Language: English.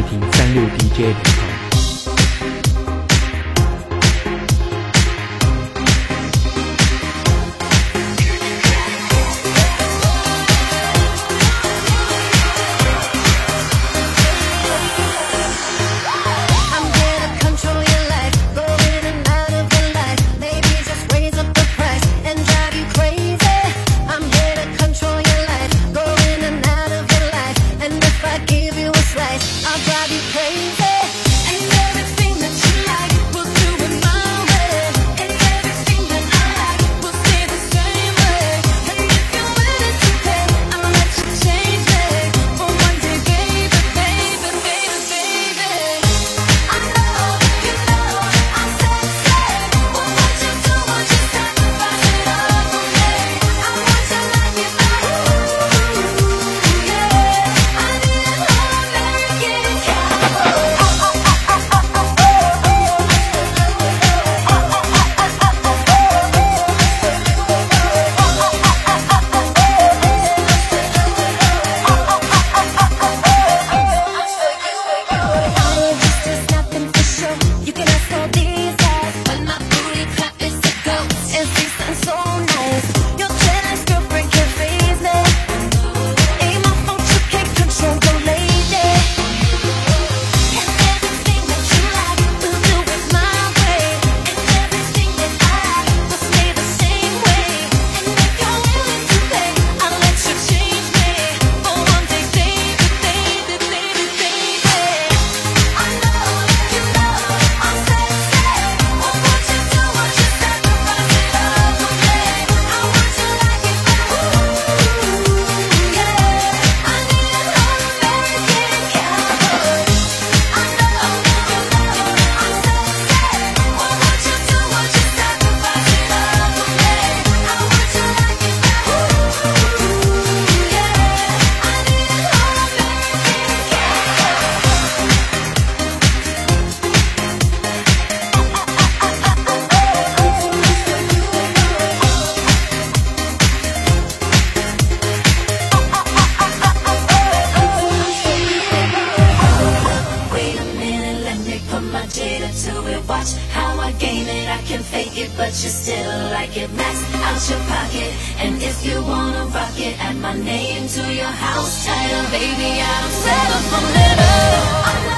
听36 DJ 频道。 Watch how I game it, I can fake it, but you still like it. Max out your pocket, and if you wanna rock it, add my name to your house title, baby, I don't settle for little.